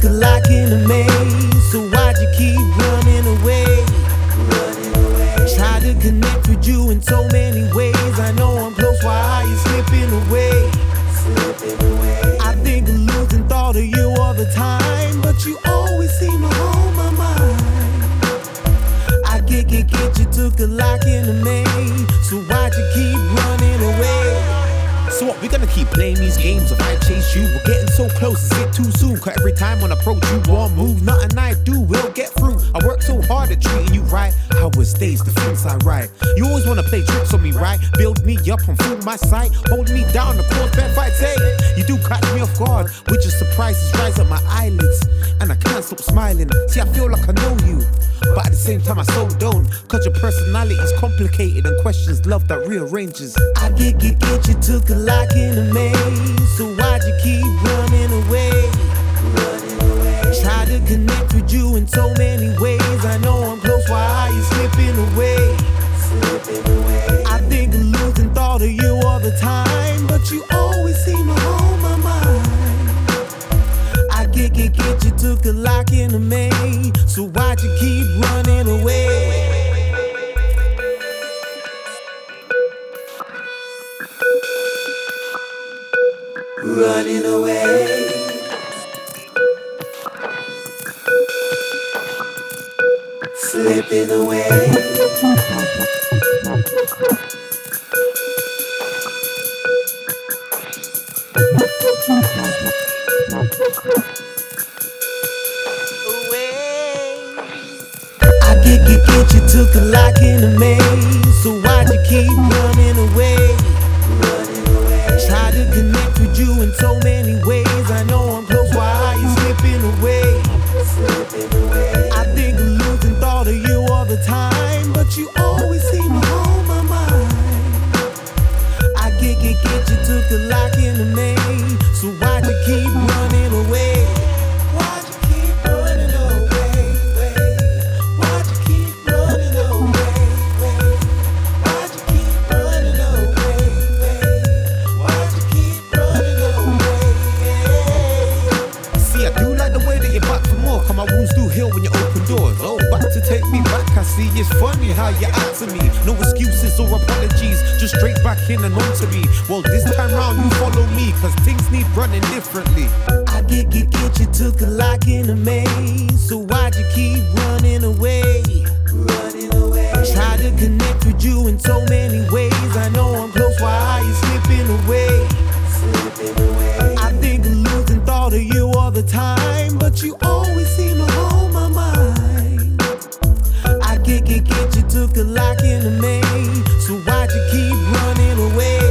took a lock in the maze, so why'd you keep running away? Try to connect with you in so many ways. I know I'm close, why are you slipping away? I think of losing thought of you all the time, but you always seem to hold my mind. I get, you took a lock in the maze, so why'd you keep running away? So what, we gonna keep playing these games? If I chase you, we're getting so close, is it too soon? Cause every time when I approach you, won't move. Nothing I do will get through. I work so hard at treating you right. How was days, the things I write. You always wanna play tricks on me, right? Build me up and fool my sight. Hold me down, the cause bad fights, hey. You do catch me off guard, with your surprises rise up my eyelids. And I can't stop smiling. See, I feel like I know you, but at the same time I so don't. Cause your personality's complicated and questions love that rearranges. I get, you took a lock in the maze, so why'd you keep running away? Try to connect with you in so many ways. I know I'm close, why are you slipping away? I think of losing thought of you all the time, but you always seem to hold my mind. I get, you took a lock in the maze, so why'd you keep running away? Running away, slipping away. I get, you took a lock in the maze, so why'd you keep running away? Try to connect with you in so many ways. I know I'm close, why are you slipping away? I think of losing thought of you all the time, but you always seem to hold my mind. I get, you took a lock in the maze, so why'd you keep running away? Why'd you keep running away? Why'd you keep running away? Why'd you keep running away? Why'd you keep running away? See, I do like the way that you're back for more. Cause my wounds do heal when you open doors. Oh, back to take me back. I see it's funny how you act to me. No excuses or apologies, just straight back in and on to me. Well, this time round you follow me, cause things need running differently. I get, you took a lock in the maze, so why'd you keep running away? Try to connect with you in so many ways. I know I'm close, why are you slipping away? I think of losing thought of you all the time, but you always seem to hold my mind. I get, you took a lock in the maze, so why'd you keep running away?